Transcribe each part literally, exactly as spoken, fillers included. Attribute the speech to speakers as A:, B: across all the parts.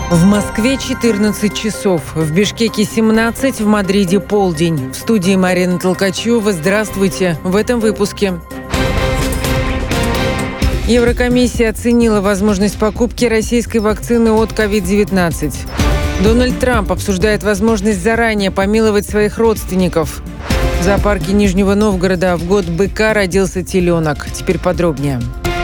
A: В Москве четырнадцать часов, в Бишкеке семнадцать, в Мадриде полдень. В студии Марина Толкачева. Здравствуйте. В этом выпуске. Еврокомиссия оценила возможность покупки российской вакцины от ковид девятнадцать. Дональд Трамп обсуждает возможность заранее помиловать своих родственников. В зоопарке Нижнего Новгорода в год быка родился теленок. Теперь подробнее.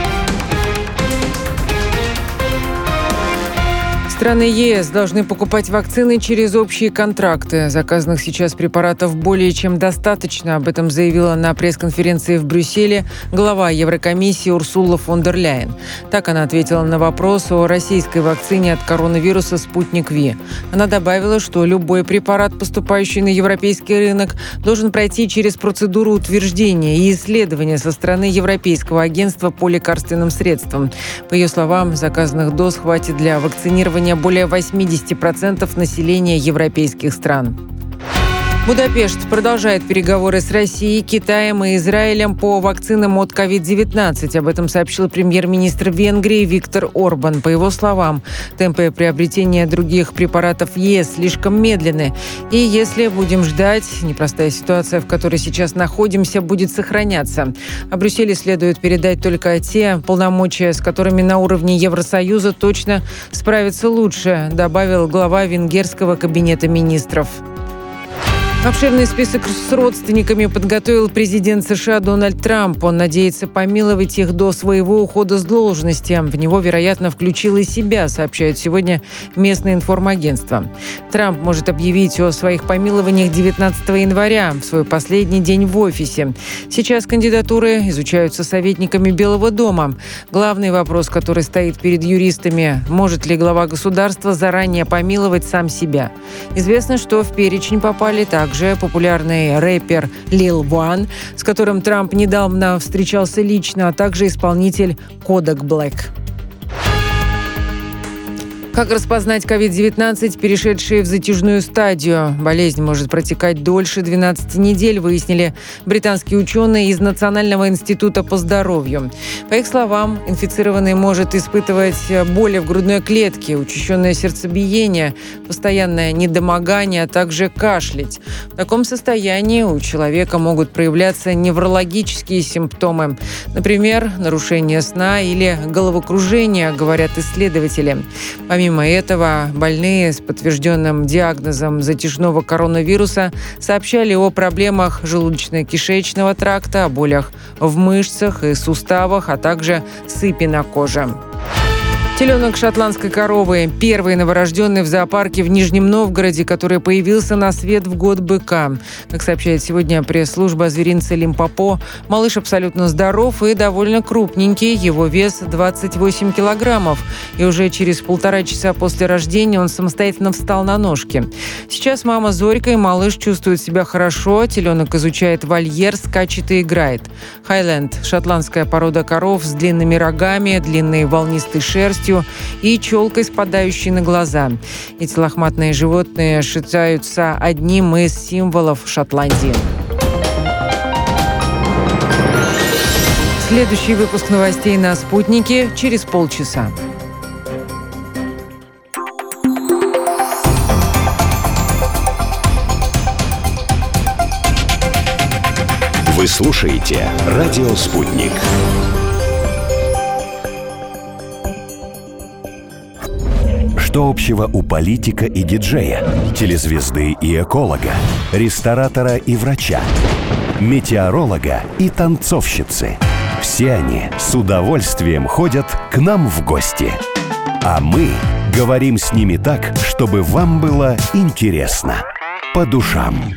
A: Страны ЕС должны покупать вакцины через общие контракты. Заказанных сейчас препаратов более чем достаточно. Об этом заявила на пресс-конференции в Брюсселе глава Еврокомиссии Урсула фон дер Ляйен. Так она ответила на вопрос о российской вакцине от коронавируса «Спутник Ви». Она добавила, что любой препарат, поступающий на европейский рынок, должен пройти через процедуру утверждения и исследования со стороны Европейского агентства по лекарственным средствам. По ее словам, заказанных доз хватит для вакцинирования более восемьдесят процентов населения европейских стран. Будапешт продолжает переговоры с Россией, Китаем и Израилем по вакцинам от ковид девятнадцать. Об этом сообщил премьер-министр Венгрии Виктор Орбан. По его словам, темпы приобретения других препаратов в ЕС слишком медленны. И если будем ждать, непростая ситуация, в которой сейчас находимся, будет сохраняться. А Брюсселю следует передать только те полномочия, с которыми на уровне Евросоюза точно справиться лучше, добавил глава венгерского кабинета министров. Обширный список с родственниками подготовил президент США Дональд Трамп. Он надеется помиловать их до своего ухода с должности. В него, вероятно, включил и себя, сообщают сегодня местные информагентства. Трамп может объявить о своих помилованиях девятнадцатого января, в свой последний день в офисе. Сейчас кандидатуры изучаются советниками Белого дома. Главный вопрос, который стоит перед юристами – может ли глава государства заранее помиловать сам себя? Известно, что в перечень попали также Также популярный рэпер Lil Wayne, с которым Трамп недавно встречался лично, а также исполнитель Kodak Black. Как распознать ковид девятнадцать, перешедший в затяжную стадию? Болезнь может протекать дольше двенадцати недель, выяснили британские ученые из Национального института по здоровью. По их словам, инфицированный может испытывать боли в грудной клетке, учащенное сердцебиение, постоянное недомогание, а также кашлять. В таком состоянии у человека могут проявляться неврологические симптомы, например, нарушение сна или головокружение, говорят исследователи. Помимо этого, больные с подтвержденным диагнозом затяжного коронавируса сообщали о проблемах желудочно-кишечного тракта, о болях в мышцах и суставах, а также сыпи на коже. Теленок шотландской коровы – первый новорожденный в зоопарке в Нижнем Новгороде, который появился на свет в год быка. Как сообщает сегодня пресс-служба зверинца Лимпопо, малыш абсолютно здоров и довольно крупненький, его вес двадцать восемь килограммов. И уже через полтора часа после рождения он самостоятельно встал на ножки. Сейчас мама Зорька и малыш чувствуют себя хорошо, теленок изучает вольер, скачет и играет. Хайленд – шотландская порода коров с длинными рогами, длинной волнистой шерстью и челкой, спадающей на глаза. Эти лохматные животные считаются одним из символов Шотландии. Следующий выпуск новостей на «Спутнике» через полчаса.
B: Вы слушаете «Радио Спутник». Что общего у политика и диджея, телезвезды и эколога, ресторатора и врача, метеоролога и танцовщицы? Все они с удовольствием ходят к нам в гости. А мы говорим с ними так, чтобы вам было интересно, по душам.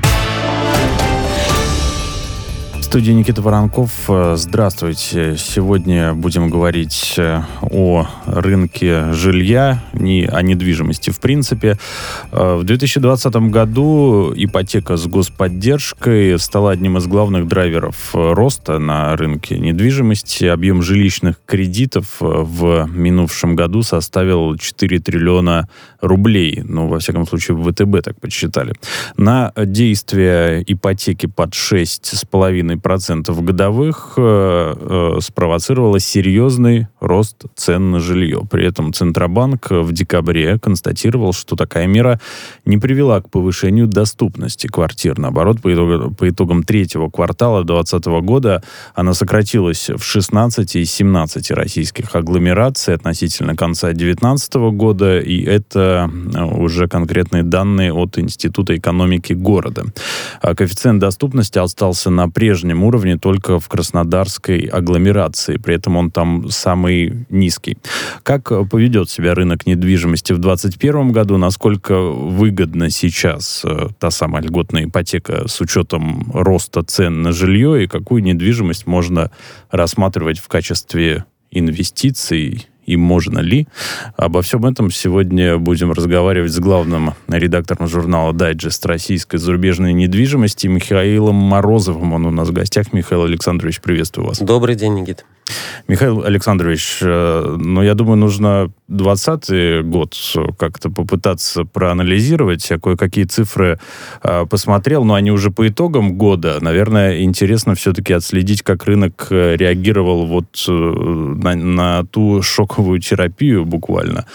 C: В студии Никита Воронков. Здравствуйте. Сегодня будем говорить о рынке жилья, не о недвижимости в принципе. В две тысячи двадцатом году ипотека с господдержкой стала одним из главных драйверов роста на рынке недвижимости. Объем жилищных кредитов в минувшем году составил четыре триллиона рублей. Ну, во всяком случае, в ВТБ так подсчитали. На действие ипотеки под шесть с половиной процентов годовых спровоцировала серьезный рост цен на жилье. При этом Центробанк в декабре констатировал, что такая мера не привела к повышению доступности квартир. Наоборот, по, итогу, по итогам третьего квартала две тысячи двадцатого года она сократилась в шестнадцати и семнадцати российских агломераций относительно конца две тысячи девятнадцатого года, и это уже конкретные данные от Института экономики города. Коэффициент доступности остался на прежнем уровне только в Краснодарской агломерации, при этом он там самый низкий. Как поведет себя рынок недвижимости в двадцать первом году? Насколько выгодна сейчас та самая льготная ипотека с учетом роста цен на жилье, и какую недвижимость можно рассматривать в качестве инвестиций, и можно ли? Обо всем этом сегодня будем разговаривать с главным редактором журнала «Дайджест российской зарубежной недвижимости» Михаилом Морозовым. Он у нас в гостях. Михаил Александрович, приветствую вас.
D: Добрый день, Никита.
C: Михаил Александрович, ну, я думаю, нужно двадцатый год как-то попытаться проанализировать. Я кое-какие цифры посмотрел, но они уже по итогам года. Наверное, интересно все-таки отследить, как рынок реагировал вот на, на ту шоковую терапию буквально,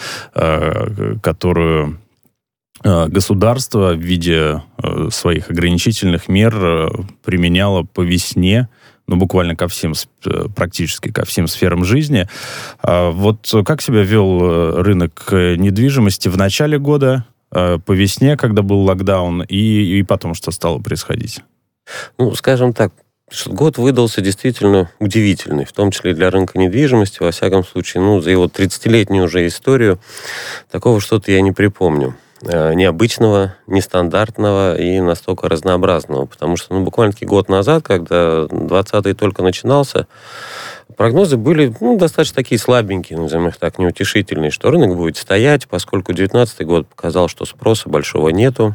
C: которую государство в виде своих ограничительных мер применяло по весне, ну, буквально ко всем, практически ко всем сферам жизни. Вот как себя вел рынок недвижимости в начале года, по весне, когда был локдаун, и, и потом, что стало происходить?
D: Ну, скажем так, год выдался действительно удивительный, в том числе и для рынка недвижимости. Во всяком случае, ну, за его тридцатилетнюю уже историю такого что-то я не припомню. Необычного, нестандартного и настолько разнообразного. Потому что, ну, буквально-таки год назад, когда двадцатый только начинался, прогнозы были, ну, достаточно такие слабенькие, назовем их так, неутешительные, что рынок будет стоять, поскольку девятнадцатый год показал, что спроса большого нету.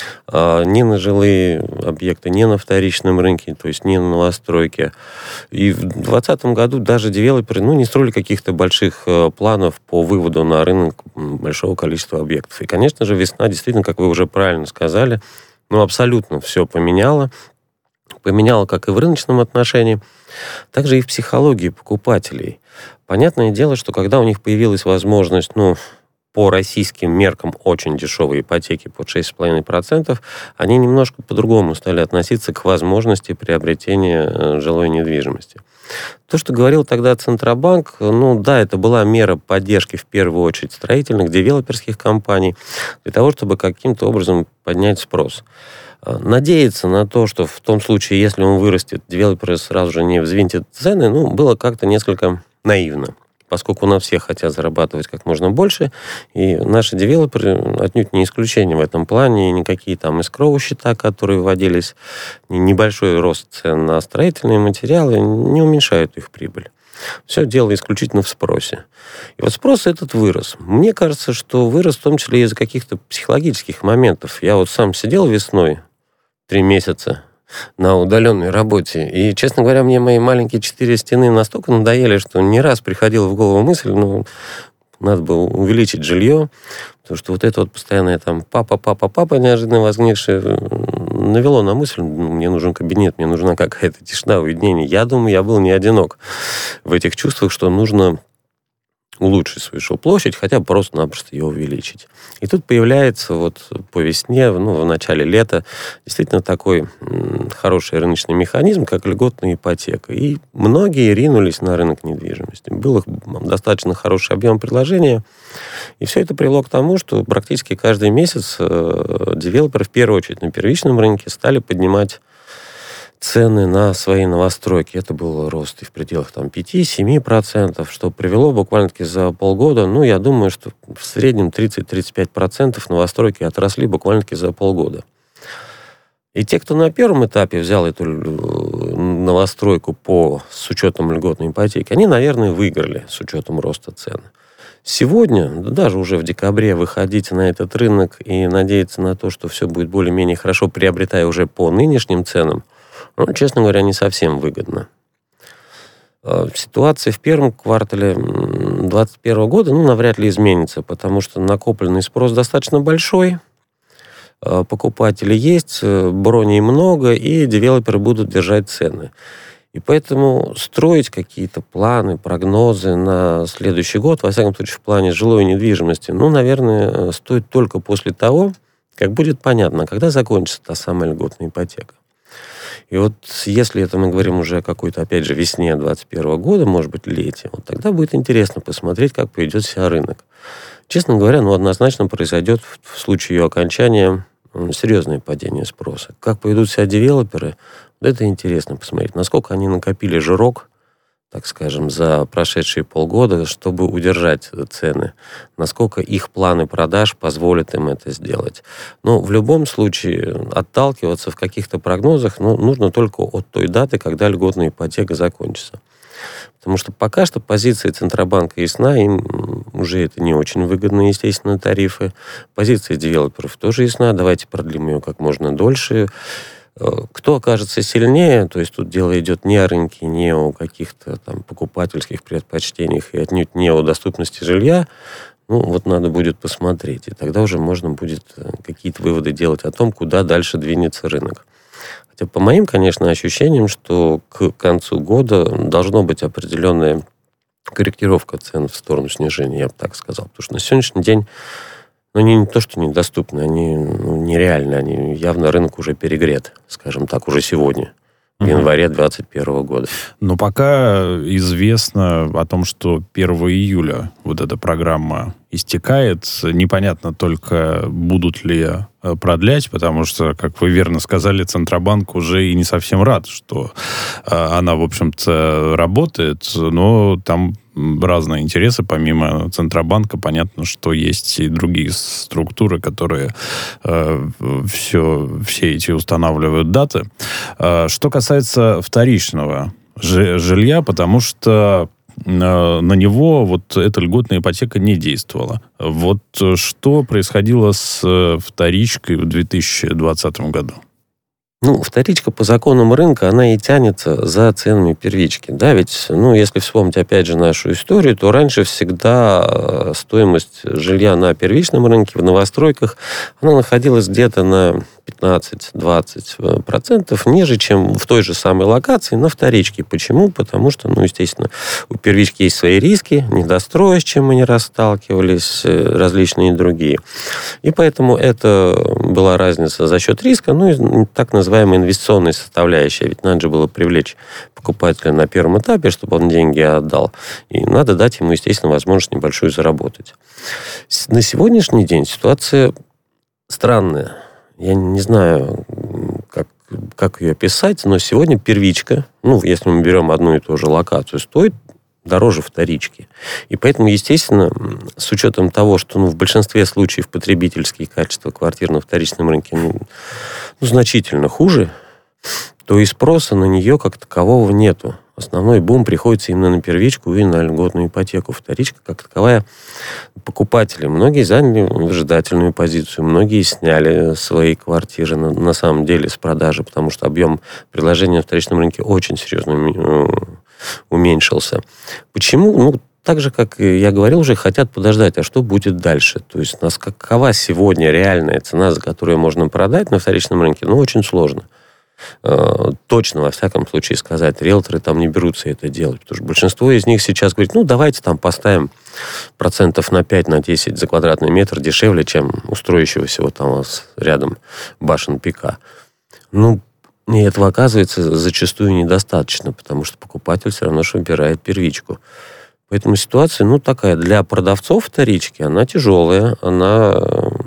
D: Ни на жилые объекты, ни на вторичном рынке, то есть ни на новостройке. И в двадцатом году даже девелоперы, ну, не строили каких-то больших планов по выводу на рынок большого количества объектов. И, конечно же, весна действительно, как вы уже правильно сказали, ну, абсолютно все поменяло. Поменяло как и в рыночном отношении, так же и в психологии покупателей. Понятное дело, что когда у них появилась возможность, ну, по российским меркам очень дешевые ипотеки под шесть целых пять десятых процента, они немножко по-другому стали относиться к возможности приобретения жилой недвижимости. То, что говорил тогда Центробанк, ну да, это была мера поддержки в первую очередь строительных, девелоперских компаний, для того, чтобы каким-то образом поднять спрос. Надеяться на то, что в том случае, если он вырастет, девелоперы сразу же не взвинтят цены, ну, было как-то несколько наивно. Поскольку у нас все хотят зарабатывать как можно больше, и наши девелоперы отнюдь не исключение в этом плане, и никакие там эскроу счета, которые вводились, небольшой рост цен на строительные материалы не уменьшают их прибыль. Все дело исключительно в спросе. И вот спрос этот вырос. Мне кажется, что вырос в том числе из-за каких-то психологических моментов. Я вот сам сидел весной три месяца на удаленной работе. И, честно говоря, мне мои маленькие четыре стены настолько надоели, что не раз приходила в голову мысль, ну, надо было увеличить жилье, потому что вот это вот постоянное там папа, папа, папа, неожиданно возникшее, навело на мысль, ну, мне нужен кабинет, мне нужна какая-то тишина, уединение. Я думаю, я был не одинок в этих чувствах, что нужно улучшить свою жилплощадь, хотя бы просто-напросто ее увеличить. И тут появляется вот по весне, ну, в начале лета, действительно такой м, хороший рыночный механизм, как льготная ипотека. И многие ринулись на рынок недвижимости. Был достаточно хороший объем предложения. И все это привело к тому, что практически каждый месяц э, девелоперы, в первую очередь на первичном рынке, стали поднимать цены на свои новостройки. Это был рост и в пределах там, пять-семь процентов, что привело буквально-таки за полгода, ну, я думаю, что в среднем тридцать-тридцать пять процентов новостройки отросли буквально-таки за полгода. И те, кто на первом этапе взял эту новостройку по, с учетом льготной ипотеки, они, наверное, выиграли с учетом роста цен. Сегодня, даже уже в декабре, выходить на этот рынок и надеяться на то, что все будет более-менее хорошо, приобретая уже по нынешним ценам, ну, честно говоря, не совсем выгодно. Ситуация в первом квартале двадцать первого года, ну, навряд ли изменится, потому что накопленный спрос достаточно большой. покупатели есть, броней много, и девелоперы будут держать цены. И поэтому строить какие-то планы, прогнозы на следующий год, во всяком случае, в плане жилой недвижимости, ну, наверное, стоит только после того, как будет понятно, когда закончится та самая льготная ипотека. И вот если это мы говорим уже о какой-то, опять же, весне двадцать первого года, может быть, лете, вот тогда будет интересно посмотреть, как поведет себя рынок. Честно говоря, ну, однозначно произойдет в случае ее окончания серьезное падение спроса. Как поведут себя девелоперы, вот это интересно посмотреть. Насколько они накопили жирок, так скажем, за прошедшие полгода, чтобы удержать цены. Насколько их планы продаж позволят им это сделать. Но в любом случае отталкиваться в каких-то прогнозах ну, нужно только от той даты, когда льготная ипотека закончится. Потому что пока что позиция Центробанка ясна, им уже это не очень выгодно, естественно, тарифы. Позиция девелоперов тоже ясна, давайте продлим ее как можно дольше. Кто окажется сильнее, то есть тут дело идет не о рынке, не о каких-то там покупательских предпочтениях и отнюдь не о доступности жилья, ну вот надо будет посмотреть, и тогда уже можно будет какие-то выводы делать о том, куда дальше двинется рынок. Хотя по моим, конечно, ощущениям, что к концу года должно быть определенная корректировка цен в сторону снижения, я бы так сказал, потому что на сегодняшний день но они не то, что недоступны, они ну, нереальны, они явно рынок уже перегрет, скажем так, уже сегодня, в январе двадцать первого года.
C: Но пока известно о том, что первого июля вот эта программа истекает. Непонятно только, будут ли продлять, потому что, как вы верно сказали, Центробанк уже и не совсем рад, что она, в общем-то, работает, но там разные интересы. Помимо Центробанка, понятно, что есть и другие структуры, которые э, все, все эти устанавливают даты. Э, что касается вторичного жилья, потому что на него вот эта льготная ипотека не действовала. Вот что происходило с вторичкой в две тысячи двадцатом году?
D: Ну, вторичка по законам рынка, она и тянется за ценами первички. Да, ведь, ну, если вспомнить, опять же, нашу историю, то раньше всегда стоимость жилья на первичном рынке, в новостройках, она находилась где-то на пятнадцать-двадцать процентов ниже, чем в той же самой локации на вторичке. Почему? Потому что, ну, естественно, у первички есть свои риски, недостроя, с чем мы не раз сталкивались, различные другие. И поэтому это была разница за счет риска, ну, и так называемая инвестиционная составляющая. Ведь надо же было привлечь покупателя на первом этапе, чтобы он деньги отдал. И надо дать ему, естественно, возможность небольшую заработать. На сегодняшний день ситуация странная. Я не знаю, как, как ее описать, но сегодня первичка, ну, если мы берем одну и ту же локацию, стоит дороже вторички. И поэтому, естественно, с учетом того, что ну, в большинстве случаев потребительские качества квартир на вторичном рынке ну, ну, значительно хуже, то и спроса на нее как такового нету. Основной бум приходится именно на первичку и на льготную ипотеку. Вторичка, как таковая, покупатели. Многие заняли выжидательную позицию, многие сняли свои квартиры на, на самом деле с продажи, потому что объем предложения на вторичном рынке очень серьезно уменьшился. Почему? Ну, так же, как я говорил, уже хотят подождать, а что будет дальше? То есть, нас какова сегодня реальная цена, за которую можно продать на вторичном рынке? Ну, очень сложно. Точно, во всяком случае, сказать. Риэлторы там не берутся это делать, потому что большинство из них сейчас говорит, ну, давайте там поставим процентов на пять, на десять за квадратный метр дешевле, чем у строящегося вот там у вас рядом башен пика. Ну, и этого оказывается зачастую недостаточно, потому что покупатель все равно же выбирает первичку. Поэтому ситуация, ну, такая, для продавцов вторички, она тяжелая, она,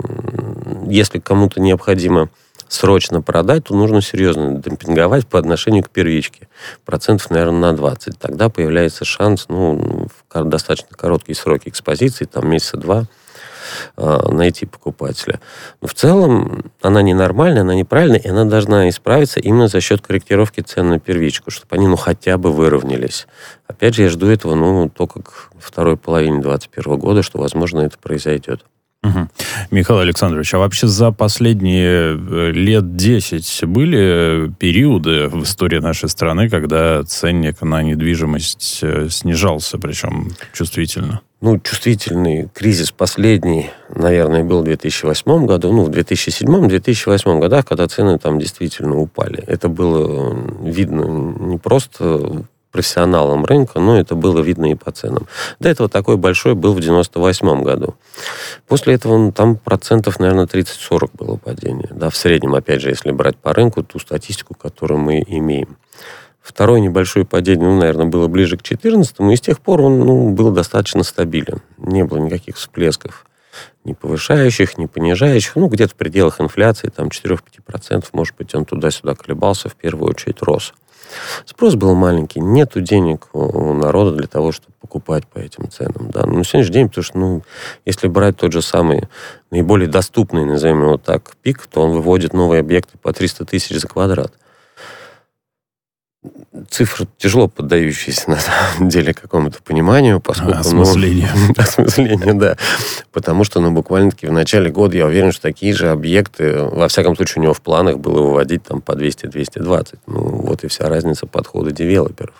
D: если кому-то необходимо срочно продать, то нужно серьезно демпинговать по отношению к первичке. Процентов, наверное, на двадцать. Тогда появляется шанс, ну, в достаточно короткие сроки экспозиции, там месяца два, найти покупателя. Но в целом она ненормальная, она неправильная, и она должна исправиться именно за счет корректировки цен на первичку, чтобы они, ну, хотя бы выровнялись. Опять же, я жду этого, ну, только к второй половине двадцать первого года, что, возможно, это произойдет.
C: Угу. Михаил Александрович, а вообще за последние лет десять были периоды в истории нашей страны, когда ценник на недвижимость снижался, причем чувствительно?
D: Ну, чувствительный кризис последний, наверное, был в две тысячи восьмом году, ну, в две тысячи седьмом - две тысячи восьмом годах, когда цены там действительно упали. Это было видно не просто профессионалам рынка, но это было видно и по ценам. До этого такой большой был в девяносто восьмом году. После этого ну, там процентов, наверное, тридцать-сорок было падение. Да, в среднем, опять же, если брать по рынку ту статистику, которую мы имеем. Второе небольшое падение, ну, наверное, было ближе к четырнадцатому, и с тех пор он ну, был достаточно стабилен. Не было никаких всплесков, ни повышающих, ни понижающих. Ну, где-то в пределах инфляции, там, четыре-пять процентов, может быть, он туда-сюда колебался, в первую очередь рос. Спрос был маленький, нету денег у народа для того, чтобы покупать по этим ценам. Да. Но на сегодняшний день, потому что, ну, если брать тот же самый наиболее доступный, назовем его так, пик, то он выводит новые объекты по триста тысяч за квадрат. Цифры тяжело поддающиеся, на самом деле, какому-то пониманию, поскольку...
C: Осмыслению.
D: Ну, осмыслению, да. Потому что, ну, буквально-таки в начале года, я уверен, что такие же объекты, во всяком случае, у него в планах было выводить там по двести-двести двадцать. Ну, вот и вся разница подхода девелоперов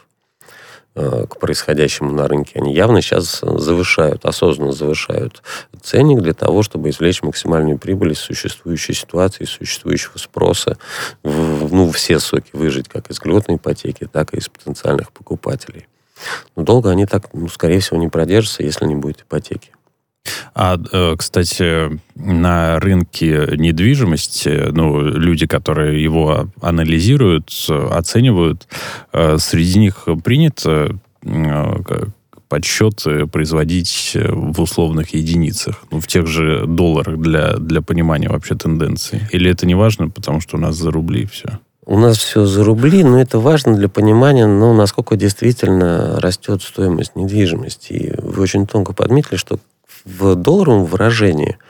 D: к происходящему на рынке. Они явно сейчас завышают, осознанно завышают ценник для того, чтобы извлечь максимальную прибыль из существующей ситуации, из существующего спроса, в, ну, все соки выжить, как из льготной ипотеки, так и из потенциальных покупателей. Но долго они так, ну, скорее всего, не продержатся, если не будет ипотеки.
C: А, кстати, на рынке недвижимости, ну, люди, которые его анализируют, оценивают, среди них принято подсчеты производить в условных единицах, ну, в тех же долларах для, для понимания вообще тенденции? Или это не важно, потому что у нас за рубли все?
D: У нас все за рубли, но это важно для понимания, ну, насколько действительно растет стоимость недвижимости. И вы очень тонко подметили, что в долларовом выражении,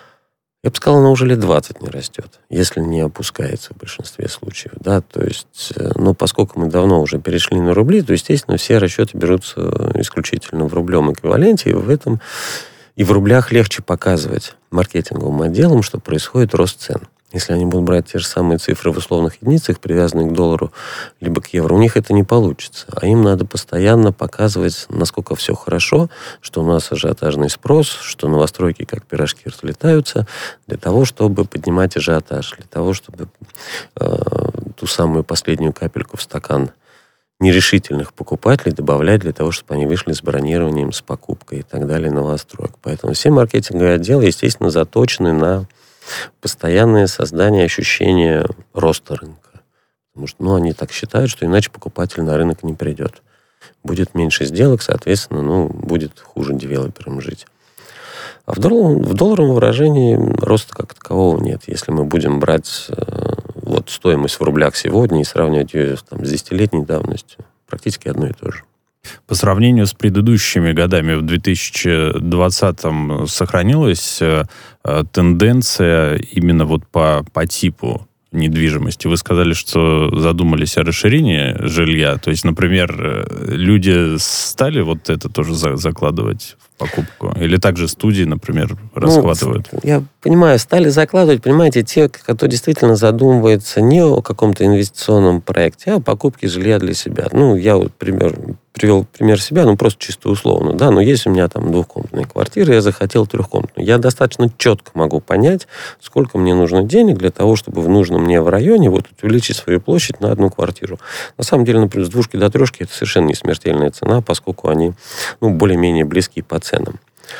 D: я бы сказал, она уже лет двадцать не растет, если не опускается в большинстве случаев. Да? То есть, ну, поскольку мы давно уже перешли на рубли, то, естественно, все расчеты берутся исключительно в рублевом эквиваленте, и в этом и в рублях легче показывать маркетинговым отделам, что происходит рост цен. Если они будут брать те же самые цифры в условных единицах, привязанные к доллару, либо к евро, у них это не получится. А им надо постоянно показывать, насколько все хорошо, что у нас ажиотажный спрос, что новостройки как пирожки разлетаются, для того, чтобы поднимать ажиотаж, для того, чтобы э, ту самую последнюю капельку в стакан нерешительных покупателей добавлять для того, чтобы они вышли с бронированием, с покупкой и так далее новостроек. Поэтому все маркетинговые отделы, естественно, заточены на постоянное создание ощущения роста рынка. Потому что, ну, они так считают, что иначе покупатель на рынок не придет. Будет меньше сделок, соответственно, ну, будет хуже девелоперам жить. А в долларовом, в долларовом выражении роста как такового нет. Если мы будем брать э, вот стоимость в рублях сегодня и сравнивать ее там, с десятилетней давностью, практически одно и то же.
C: По сравнению с предыдущими годами, в две тысячи двадцатом сохранилась э, тенденция именно вот по, по типу недвижимости. Вы сказали, что задумались о расширении жилья. То есть, например, люди стали вот это тоже за, закладывать в покупку? Или также студии, например, раскладывают?
D: Ну, я понимаю, стали закладывать, понимаете, те, кто действительно задумывается не о каком-то инвестиционном проекте, а о покупке жилья для себя. Ну, я вот пример, привел пример себя, ну, просто чисто условно, да, но есть у меня там двухкомнатная квартира, я захотел трехкомнатную. Я достаточно четко могу понять, сколько мне нужно денег для того, чтобы в нужном мне в районе вот увеличить свою площадь на одну квартиру. На самом деле, например, с двушки до трешки это совершенно не смертельная цена, поскольку они, ну, более-менее близки по ценам.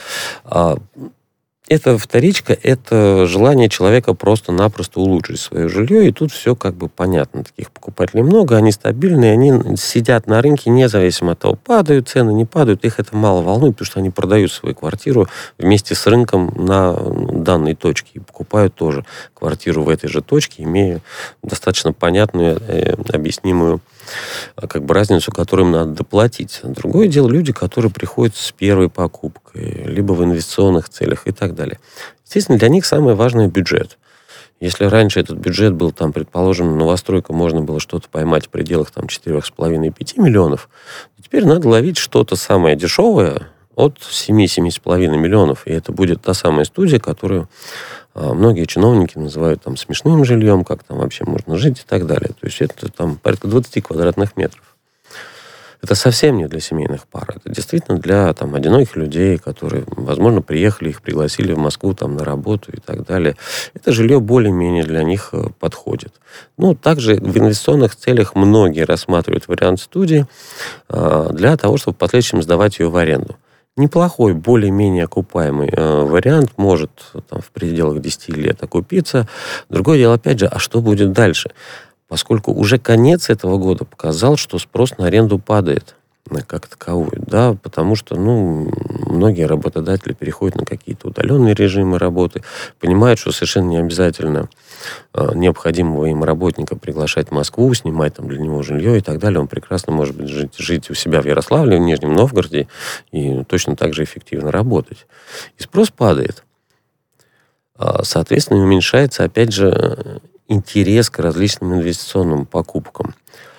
D: Это вторичка, это желание человека просто-напросто улучшить свое жилье, и тут все как бы понятно. Таких покупателей много, они стабильные, они сидят на рынке независимо от того, падают цены, не падают, их это мало волнует, потому что они продают свою квартиру вместе с рынком на данной точке и покупают тоже квартиру в этой же точке, имея достаточно понятную, э, объяснимую как бы разницу, которую им надо доплатить. Другое дело люди, которые приходят с первой покупкой, либо в инвестиционных целях и так далее. Естественно, для них самое важное – бюджет. Если раньше этот бюджет был, там, предположим, новостройка, можно было что-то поймать в пределах там, четыре с половиной - пять миллионов, то теперь надо ловить что-то самое дешевое от семь-семь с половиной миллионов. И это будет та самая студия, которую а, многие чиновники называют там смешным жильем, как там вообще можно жить и так далее. То есть это там порядка двадцать квадратных метров. это совсем не для семейных пар. Это действительно для там, одиноких людей, которые, возможно, приехали, их пригласили в Москву там, на работу и так далее. Это жилье более-менее для них подходит. Ну, также в инвестиционных целях многие рассматривают вариант студии для того, чтобы в последующем сдавать ее в аренду. Неплохой, более-менее окупаемый э, вариант, может там, в пределах десяти лет окупиться. Другое дело, опять же, а что будет дальше? Поскольку уже конец этого года показал, что спрос на аренду падает как таковую, да, потому что, ну, многие работодатели переходят на какие-то удаленные режимы работы, понимают, что совершенно не обязательно э, необходимого им работника приглашать в Москву, снимать там для него жилье и так далее. Он прекрасно может быть жить, жить у себя в Ярославле, в Нижнем Новгороде и точно так же эффективно работать. И спрос падает. Соответственно, уменьшается, опять же, интерес к различным инвестиционным покупкам.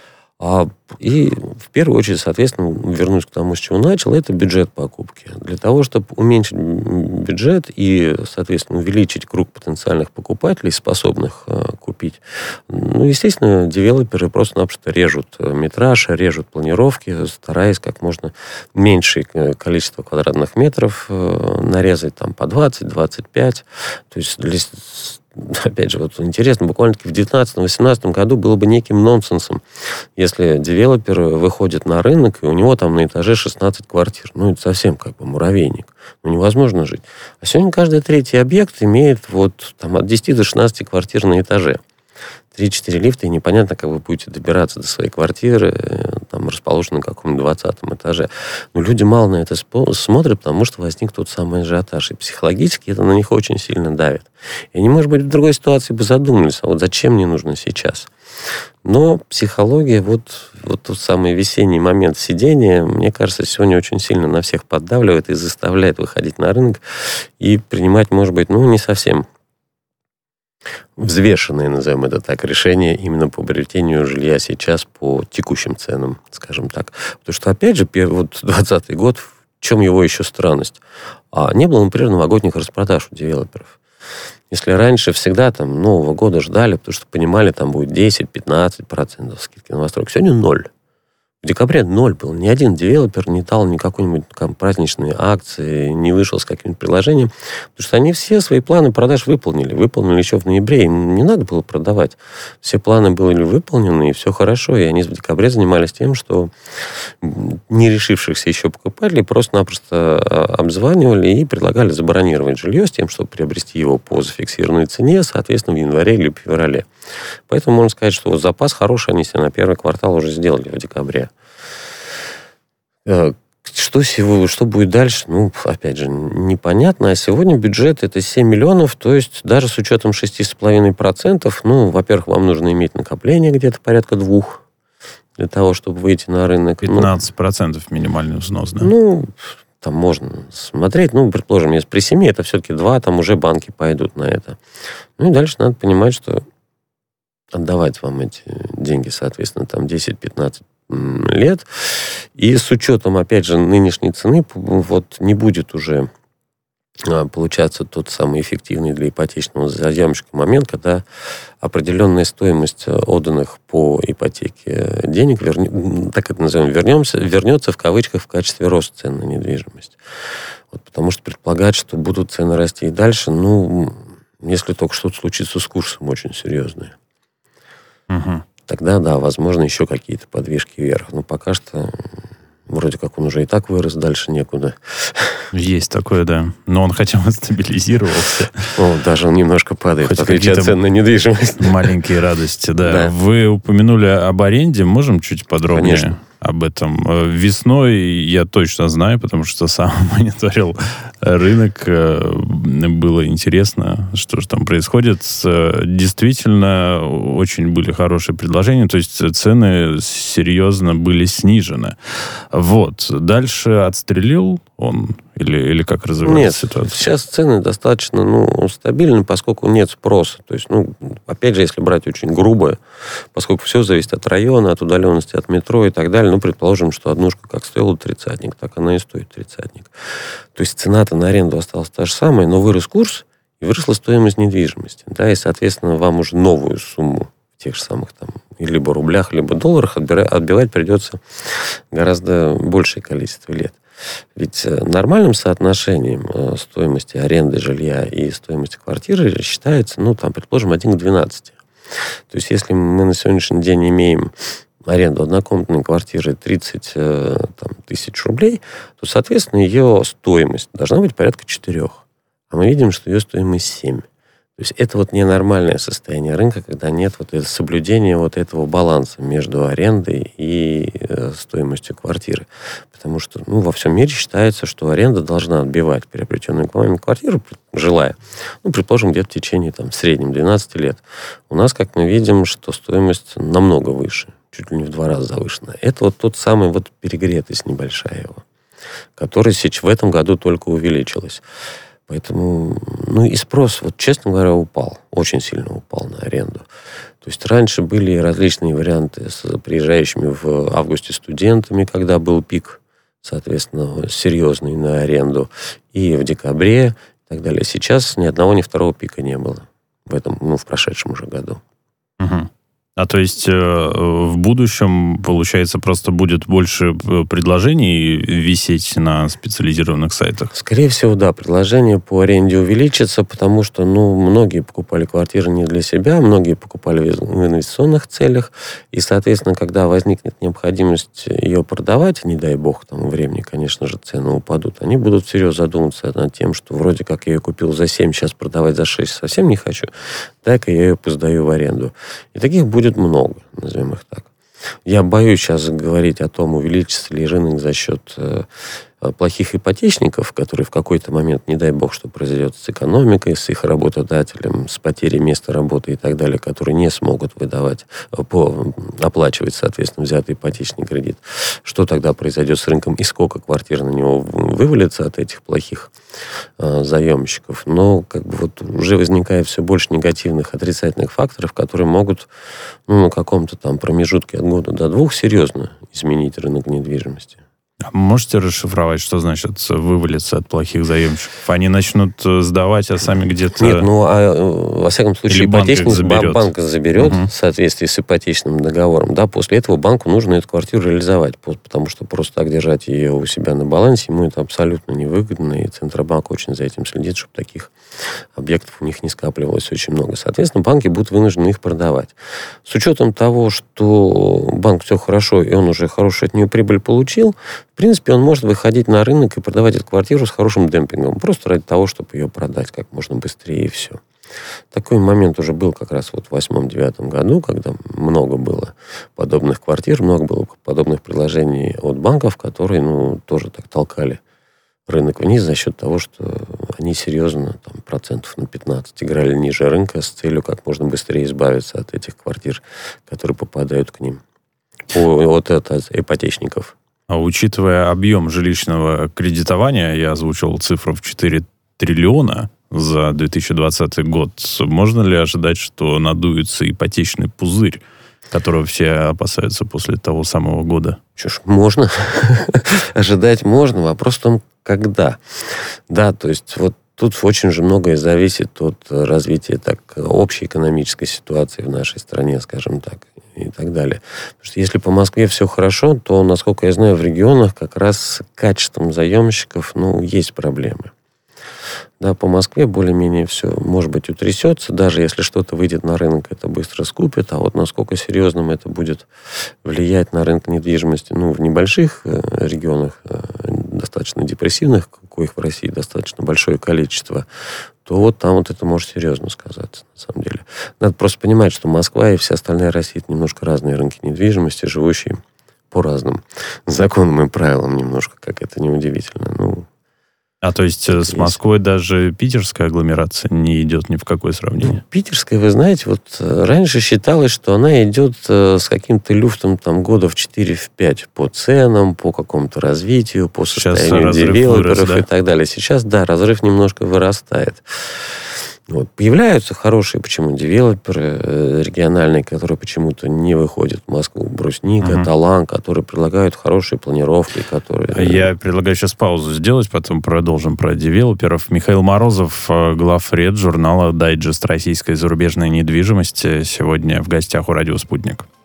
D: И в первую очередь, соответственно, вернусь к тому, с чего начал, это бюджет покупки. Для того, чтобы уменьшить бюджет и, соответственно, увеличить круг потенциальных покупателей, способных купить, ну, естественно, девелоперы просто-напросто режут метраж, режут планировки, стараясь как можно меньшее количество квадратных метров нарезать там по двадцать - двадцать пять. То есть для опять же, вот интересно, буквально-таки в девятнадцатом-восемнадцатом году было бы неким нонсенсом, если девелопер выходит на рынок, и у него там на этаже шестнадцать квартир. Ну, это совсем как бы муравейник. Ну, невозможно жить. А сегодня каждый третий объект имеет вот там от десяти до шестнадцати квартир на этаже. три-четыре лифта, и непонятно, как вы будете добираться до своей квартиры, там, расположенной на каком-нибудь двадцатом этаже. Но люди мало на это смотрят, потому что возник тот самый ажиотаж. И психологически это на них очень сильно давит. И они, может быть, в другой ситуации бы задумались, а вот зачем мне нужно сейчас? Но психология, вот, вот тот самый весенний момент сидения, мне кажется, сегодня очень сильно на всех поддавливает и заставляет выходить на рынок и принимать, может быть, ну, не совсем взвешенные, назовем это так, решения именно по приобретению жилья сейчас по текущим ценам, скажем так. Потому что, опять же, вот двадцатый год, в чем его еще странность? А не было, например, новогодних распродаж у девелоперов. Если раньше всегда там Нового года ждали, потому что понимали, там будет десять-пятнадцать процентов скидки на новостройку, сегодня ноль. В декабре ноль был. Ни один девелопер не дал ни какой-нибудь там, праздничной акции, не вышел с каким-нибудь предложением, потому что они все свои планы продаж выполнили. Выполнили еще в ноябре, им не надо было продавать. Все планы были выполнены, и все хорошо. И они в декабре занимались тем, что не решившихся еще покупателей просто-напросто обзванивали и предлагали забронировать жилье с тем, чтобы приобрести его по зафиксированной цене, соответственно, в январе или в феврале. Поэтому можно сказать, что вот запас хороший они себе на первый квартал уже сделали в декабре. Что, сегодня, что будет дальше, ну, опять же, непонятно. А сегодня бюджет это семь миллионов, то есть даже с учетом шесть целых пять десятых процента, ну, во-первых, вам нужно иметь накопление где-то порядка двух для того, чтобы выйти на рынок.
C: пятнадцать процентов ну, минимальный взнос, да?
D: Ну, там можно смотреть, ну, предположим, если при семи это все-таки два, там уже банки пойдут на это. Ну, и дальше надо понимать, что отдавать вам эти деньги, соответственно, там десять-пятнадцать лет. И с учетом, опять же, нынешней цены, вот не будет уже получаться тот самый эффективный для ипотечного заемщика момент, когда определенная стоимость отданных по ипотеке денег, верни, так это назовем, вернемся, вернется в кавычках в качестве роста цен на недвижимость. Вот, потому что предполагать, что будут цены расти и дальше, ну, если только что-то случится с курсом очень серьезное.
C: Угу.
D: Тогда, да, возможно, еще какие-то подвижки вверх. Но пока что вроде как он уже и так вырос, дальше некуда.
C: Есть такое, да. Но он хотя бы стабилизировался.
D: О, даже он немножко падает, в отличие от цен на недвижимость.
C: Маленькие радости, да.
D: Да.
C: Вы упомянули об аренде. Можем чуть подробнее?
D: Конечно.
C: Об этом. Весной я точно знаю, потому что сам мониторил рынок. Было интересно, что же там происходит. Действительно, очень были хорошие предложения. То есть цены серьезно были снижены. Вот. Дальше отстрелил он? Или, или как развивается
D: нет,
C: ситуация?
D: Сейчас цены достаточно ну, стабильны, поскольку нет спроса. То есть, ну, опять же, если брать очень грубо, поскольку все зависит от района, от удаленности, от метро и так далее, ну, предположим, что однушка как стоила тридцатник, так она и стоит тридцатник. То есть цена-то на аренду осталась та же самая, но вырос курс и выросла стоимость недвижимости. Да, и, соответственно, вам уже новую сумму в тех же самых там либо рублях, либо долларах, отбивать придется гораздо большее количество лет. Ведь нормальным соотношением стоимости аренды жилья и стоимости квартиры считается, ну, там, предположим, один к двенадцати. То есть, если мы на сегодняшний день имеем аренду однокомнатной квартиры тридцать там, тысяч рублей, то, соответственно, ее стоимость должна быть порядка четырех. А мы видим, что ее стоимость семь. То есть это вот ненормальное состояние рынка, когда нет вот этого соблюдения вот этого баланса между арендой и э, стоимостью квартиры. Потому что ну, во всем мире считается, что аренда должна отбивать приобретенную вами квартиру, жилая, ну, предположим, где-то в течение там, в среднем двенадцати лет. У нас, как мы видим, что стоимость намного выше, чуть ли не в два раза завышена. Это вот тот самый вот перегретость небольшая его, которая сейчас в этом году только увеличилась. Поэтому, ну и спрос, вот честно говоря, упал. Очень сильно упал на аренду. То есть раньше были различные варианты с приезжающими в августе студентами, когда был пик, соответственно, серьезный на аренду. И в декабре и так далее. Сейчас ни одного, ни второго пика не было. В этом, ну, в прошедшем уже году.
C: Угу. А то есть э, в будущем, получается, просто будет больше предложений висеть на специализированных сайтах?
D: Скорее всего, да. Предложение по аренде увеличится, потому что, ну, многие покупали квартиры не для себя, многие покупали в инвестиционных целях. И, соответственно, когда возникнет необходимость ее продавать, не дай бог, к тому времени, конечно же, цены упадут, они будут всерьез задуматься над тем, что вроде как я ее купил за семь, сейчас продавать за шесть совсем не хочу, так и я ее посдаю в аренду. И таких будет Будет много, назовем их так. Я боюсь сейчас говорить о том, увеличится ли рынок за счет э, плохих ипотечников, которые в какой-то момент, не дай бог, что произойдет с экономикой, с их работодателем, с потерей места работы и так далее, которые не смогут выдавать, по, оплачивать, соответственно, взятый ипотечный кредит. Что тогда произойдет с рынком и сколько квартир на него вывалится от этих плохих э, заемщиков? Но как бы вот уже возникает все больше негативных, отрицательных факторов, которые могут ну, на каком-то там промежутке от года до двух серьезно изменить рынок недвижимости.
C: Можете расшифровать, что значит вывалиться от плохих заемщиков? Они начнут сдавать, а сами где-то...
D: Нет, ну, а, во всяком случае, ипотечник
C: заберет,
D: банк заберет
C: угу.
D: в соответствии с ипотечным договором. Да, после этого банку нужно эту квартиру реализовать, потому что просто так держать ее у себя на балансе ему это абсолютно невыгодно, и Центробанк очень за этим следит, чтобы таких объектов у них не скапливалось очень много. Соответственно, банки будут вынуждены их продавать. С учетом того, что банк все хорошо, и он уже хорошую от нее прибыль получил, в принципе, он может выходить на рынок и продавать эту квартиру с хорошим демпингом, просто ради того, чтобы ее продать как можно быстрее, и все. Такой момент уже был как раз вот в восьмом-девятом году, когда много было подобных квартир, много было подобных предложений от банков, которые, ну, тоже так толкали рынок вниз за счет того, что они серьезно, там, процентов на пятнадцать играли ниже рынка с целью как можно быстрее избавиться от этих квартир, которые попадают к ним. Вот это от ипотечников.
C: А учитывая объем жилищного кредитования, я озвучил цифру в четыре триллиона за две тысячи двадцатый год, можно ли ожидать, что надуется ипотечный пузырь, которого все опасаются после того самого года?
D: Что ж, можно. Ожидать можно. Вопрос в том, когда. Да, то есть вот тут очень же многое зависит от развития так, общей экономической ситуации в нашей стране, скажем так, и так далее. Потому что если по Москве все хорошо, то, насколько я знаю, в регионах как раз с качеством заемщиков, ну, есть проблемы. Да, по Москве более-менее все, может быть, утрясется. Даже если что-то выйдет на рынок, это быстро скупит. А вот насколько серьезным это будет влиять на рынок недвижимости, ну, в небольших э, регионах, э, достаточно депрессивных, коих в России достаточно большое количество, то вот там вот это может серьезно сказаться, на самом деле. Надо просто понимать, что Москва и вся остальная Россия — это немножко разные рынки недвижимости, живущие по разным законам и правилам немножко, как это неудивительно. Ну,
C: А то есть с есть. Москвой даже питерская агломерация не идет ни в какое сравнение?
D: Ну, питерская, вы знаете, вот раньше считалось, что она идет с каким-то люфтом там года в четыре-пять по ценам, по какому-то развитию, по состоянию девелоперов, да? И так далее. Сейчас, да, разрыв немножко вырастает. Вот. Появляются хорошие почему девелоперы региональные, которые почему-то не выходят в Москву. Брусника, угу. Талант, которые предлагают хорошие планировки. Которые...
C: Я предлагаю сейчас паузу сделать, потом продолжим про девелоперов. Михаил Морозов, главред журнала «Дайджест российской зарубежной недвижимости», сегодня в гостях у «Радио Спутник».